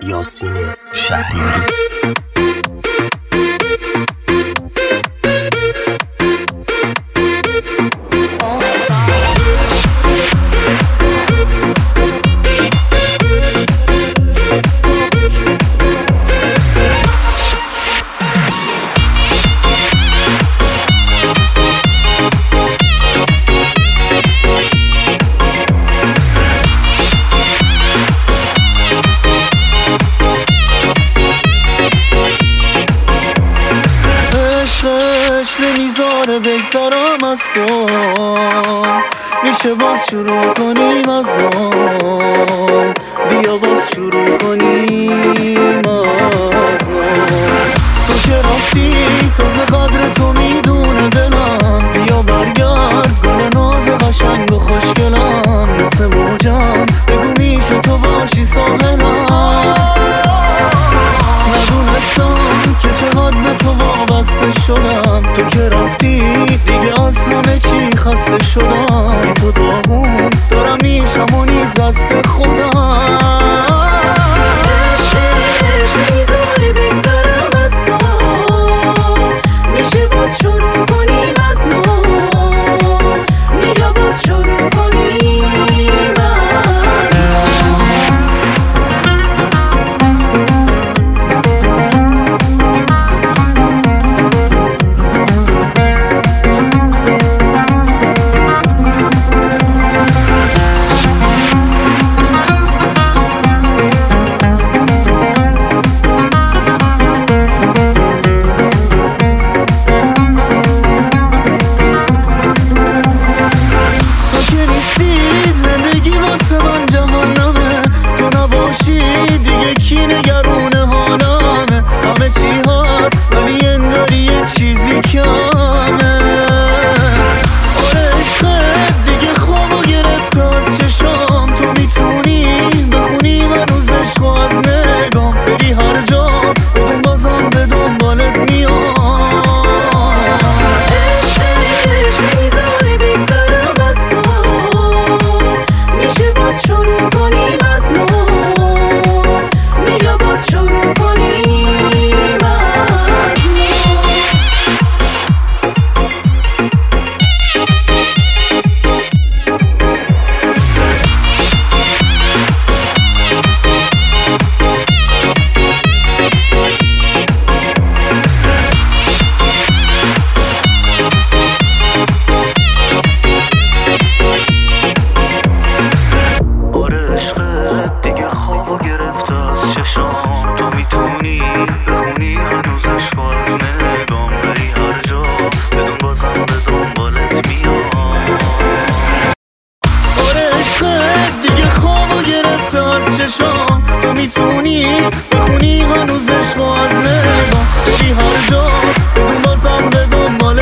یاسین شهریاری. نمیذاره بگذارم از تو، میشه باز شروع کنیم از ما، بیا باز شروع کنیم از ما. تو که رفتی تازه قدر تو میدونه دلم، بیا برگرد گل ناز قشنگ و خوشگلم، مثل موجم بگو میشه تو باشی ساحلم. ندونستم که چقدر به تو وابسته شدم، تو که رفتی دیگه از همه چی خسته شدم، بی تو داغون دارم میشم و نیز دست خودم. نمیذاره بگذارم از تو، میشه باز شروع کنیم از نو، بیا باز شروع کنیم از نو. دیگه کی نگرونه حالمه، همه چی هست ولی انگاری یه چیزی کمه. آره عشقت دیگه خوابو گرفته از چشام، تو میتونی بخونی هنوز عشقو از نگام، بری هر جا بدون بازم به دنبالت میام. نمیذاره بگذارم از تو، میشه باز شروع کنیم از نو، بیا باز شروع کنیم از نو. آره عشقت دیگه خوابو گرفته از چشام، تو میتونی بخونی هنوز عشقو از نگام، بری هر جا بدون بازم به دنبالت میام. آره عشقت دیگه خوابو گرفته از چشام، تو میتونی بخونی هنوز عشقو از نگام، بری هر جا بدون بازم به دنبالت